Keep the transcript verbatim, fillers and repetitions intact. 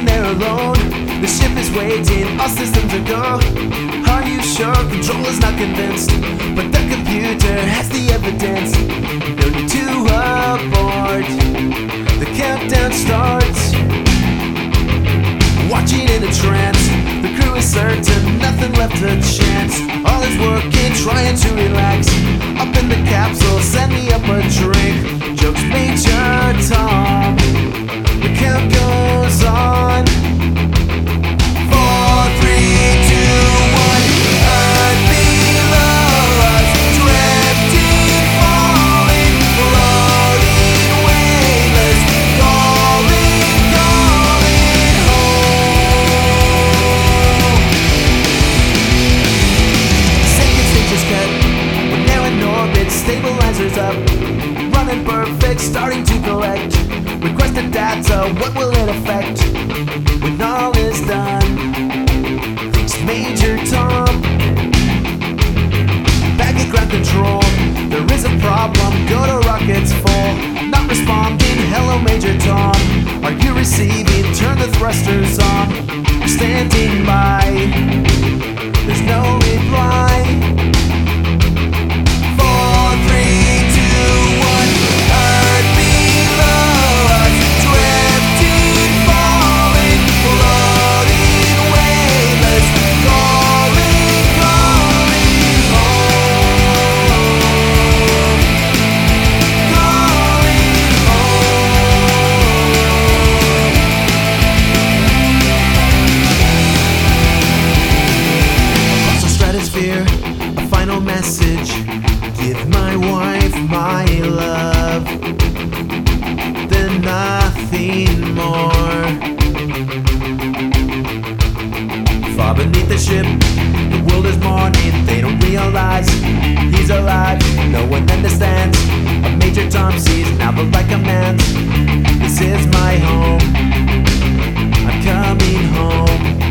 standing there alone. The ship is waiting, all systems are go. Are you sure? Control is not convinced, but the computer has the evidence. No need to abort. The countdown starts. Watching in a trance, the crew is certain, nothing left to chance. All is working, trying to relax. Up in the capsule, send me up a drink. Jokes Major Tom. The count goes on. Four, three, two, one. Earth below us, drifting, falling, floating, weightless, calling, calling home. Second stage is cut. We're now in orbit, stabilizers up, running perfect, starting to collect. Requested data, what will it affect when all is done? Thanks Major Tom. Back at ground control, there is a problem, go to rockets full. Not responding, hello Major Tom. Are you receiving? Turn the thrusters on. Standing by, there's no reply. Four, three, two, one. Earth below us, drifting, falling, floating, weightless, calling, calling home, calling home. Across the stratosphere, a final message. Give my wife my love, then nothing more. Far beneath the ship, the world is mourning. They don't realize he's alive. No one understands. A Major Tom sees now, but like a man, this is my home. I'm coming home.